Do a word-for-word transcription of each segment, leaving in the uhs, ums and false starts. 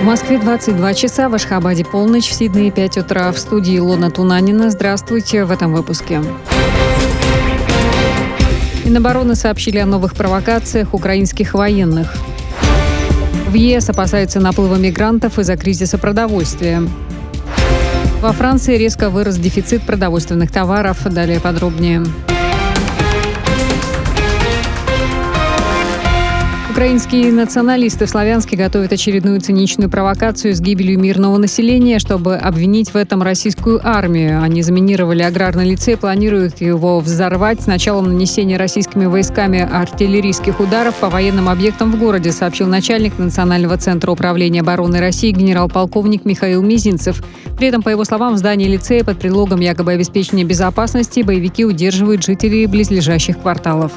В Москве двадцать два часа, в Ашхабаде полночь, в Сиднее пять утра. В студии Илона Тунанина. Здравствуйте в этом выпуске. Минобороны сообщили о новых провокациях украинских военных. В ЕС опасаются наплыва мигрантов из-за кризиса продовольствия. Во Франции резко вырос дефицит продовольственных товаров. Далее подробнее. Украинские националисты в Славянске готовят очередную циничную провокацию с гибелью мирного населения, чтобы обвинить в этом российскую армию. Они заминировали аграрный лицей и планируют его взорвать с началом нанесения российскими войсками артиллерийских ударов по военным объектам в городе, сообщил начальник Национального центра управления обороны России генерал-полковник Михаил Мизинцев. При этом, по его словам, в здании лицея под предлогом якобы обеспечения безопасности боевики удерживают жителей близлежащих кварталов.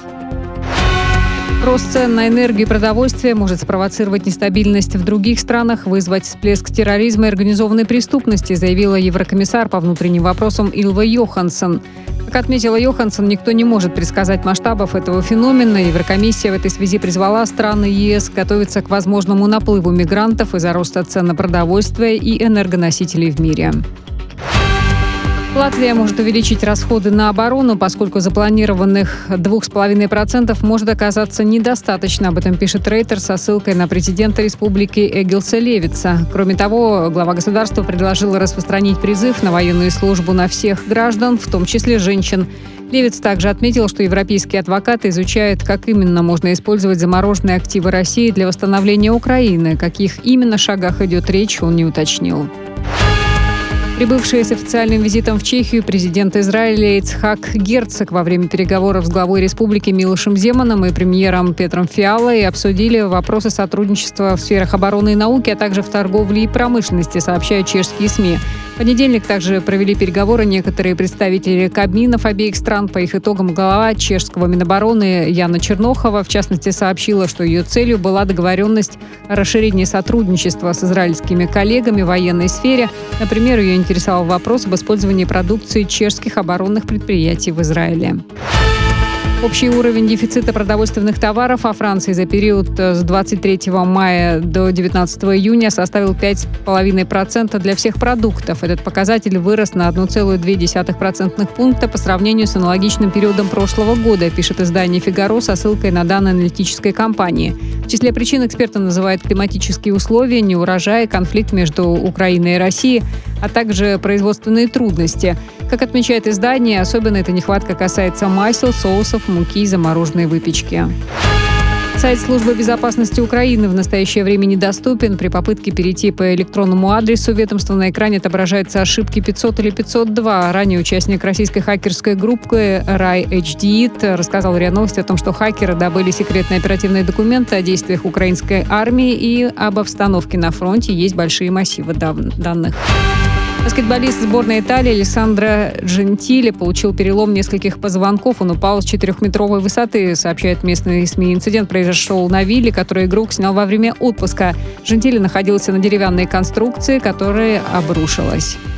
Рост цен на энергию и продовольствие может спровоцировать нестабильность в других странах, вызвать всплеск терроризма и организованной преступности, заявила еврокомиссар по внутренним вопросам Ylva Johansson. Как отметила Йоханссон, никто не может предсказать масштабов этого феномена. Еврокомиссия в этой связи призвала страны ЕС готовиться к возможному наплыву мигрантов из-за роста цен на продовольствие и энергоносителей в мире. Латвия может увеличить расходы на оборону, поскольку запланированных два с половиной процента может оказаться недостаточно. Об этом пишет Рейтер со ссылкой на президента республики Эгилса Левитса. Кроме того, глава государства предложил распространить призыв на военную службу на всех граждан, в том числе женщин. Левитс также отметил, что европейские адвокаты изучают, как именно можно использовать замороженные активы России для восстановления Украины. О каких именно шагах идет речь, он не уточнил. Прибывший с официальным визитом в Чехию президент Израиля Ицхак Герцог во время переговоров с главой республики Милошем Земаном и премьером Петром Фиалой обсудили вопросы сотрудничества в сферах обороны и науки, а также в торговле и промышленности, сообщают чешские СМИ. В понедельник также провели переговоры некоторые представители кабминов обеих стран. По их итогам глава чешского Минобороны Яна Чернохова, в частности, сообщила, что ее целью была договоренность о расширении сотрудничества с израильскими коллегами в военной сфере. Например, ее интересовал вопрос об использовании продукции чешских оборонных предприятий в Израиле. Общий уровень дефицита продовольственных товаров во Франции за период с двадцать третьего мая до девятнадцатого июня составил пять целых пять десятых процента для всех продуктов. Этот показатель вырос на один целых две десятых процентных пункта по сравнению с аналогичным периодом прошлого года, пишет издание «Фигаро» со ссылкой на данные аналитической компании. В числе причин эксперты называют климатические условия, неурожай, конфликт между Украиной и Россией, а также производственные трудности. Как отмечает издание, особенно эта нехватка касается масел, соусов, муки и замороженной выпечки. Сайт Службы безопасности Украины в настоящее время недоступен. При попытке перейти по электронному адресу ведомства на экране отображаются ошибки пятьсот или пятьсот два. Ранее участник российской хакерской группы Рай эйч ди ай ти рассказал РИА Новости о том, что хакеры добыли секретные оперативные документы о действиях украинской армии и об обстановке на фронте. Есть большие массивы данных. Баскетболист сборной Италии Алессандро Джентиле получил перелом нескольких позвонков. Он упал с четырехметровой высоты, сообщают местные СМИ. Инцидент произошел на вилле, которую игрок снял во время отпуска. Джентиле находился на деревянной конструкции, которая обрушилась.